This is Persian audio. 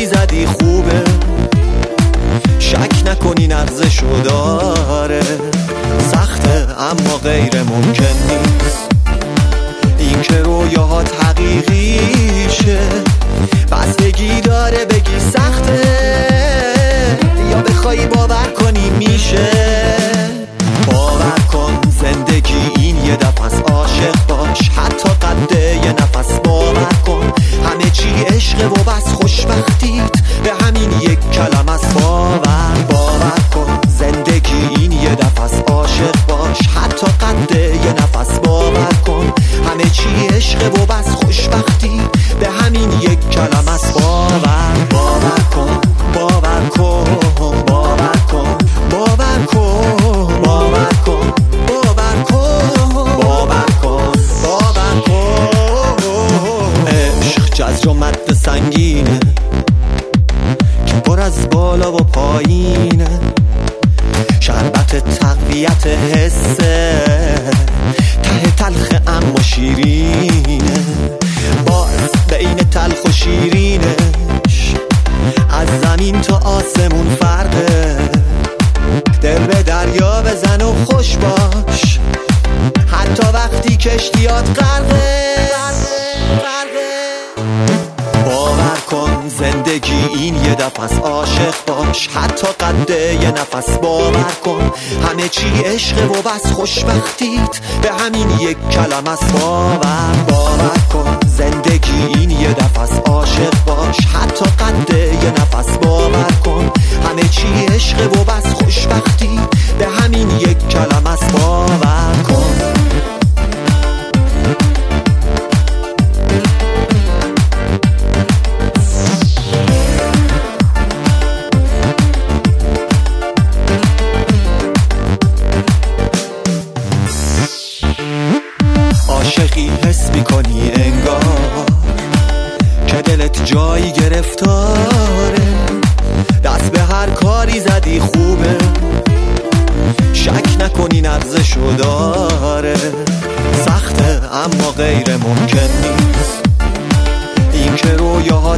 کاری زدی خوبه، شک نکنی نغزشو داره. سخته اما غیر ممکن نیست این که رویاهات حقیقیشه. بستگی داره بگی سخته یا بخوای باور کنی میشه. باور کن زندگی این یه دفعه است، عاشق باش حتی قد یه نفس. باور کن همه چی عشقه و بس خوشبختیت به همین یک کلمه است. باور کن زندگی این یه دفعه است، عاشق باش حتی قد یه نفس. باور کن همه چی عشقه و بس خوشبختی به همین یک کلمه است. باور کن باور کن باور کن باور کن باور کن باور کن باور کن باور کن. عشق جزر و مد سنگینه که پر از بالا و پایینه، شربت تقویت حسه، ته تلخ اما شیرینه. باز بین تلخ و شیرینش از زمین تا آسمون فرقه. دل به دریا بزن و خوش باش حتی وقتی کشتیات غرقه. باور کن زندگی این یه دفعه است، عاشق باش حتی قد یه نفس. باور کن همه چی عشقه و بس خوشبختیت به همین یک کلمه است. باور کن زندگی این یه دفعه است، عاشق باش حتی قد یه نفس. باور کن همه چی عشقه و بس خوشبختی به همین یک کلمه است. باور کن. عاشقی حس میکنی انگار که دلت جایی گرفتاره. دست به هر کاری زدی خوبه، شک نکنی نغزشو داره. سخته اما غیر ممکن نیست این که رویاها